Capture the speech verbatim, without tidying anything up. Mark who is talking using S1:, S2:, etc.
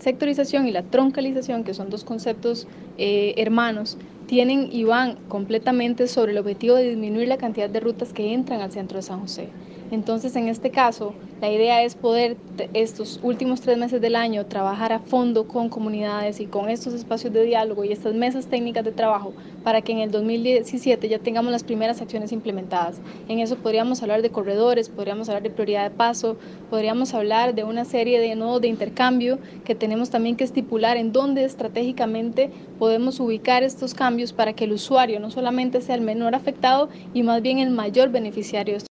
S1: sectorización y la troncalización, que son dos conceptos eh, hermanos, tienen y van completamente sobre el objetivo de disminuir la cantidad de rutas que entran al centro de San José. Entonces, en este caso, la idea es poder estos últimos tres meses del año trabajar a fondo con comunidades y con estos espacios de diálogo y estas mesas técnicas de trabajo para que en el dos mil diecisiete ya tengamos las primeras acciones implementadas. En eso podríamos hablar de corredores, podríamos hablar de prioridad de paso, podríamos hablar de una serie de nodos de intercambio que tenemos también que estipular en dónde estratégicamente podemos ubicar estos cambios para que el usuario no solamente sea el menor afectado y más bien el mayor beneficiario.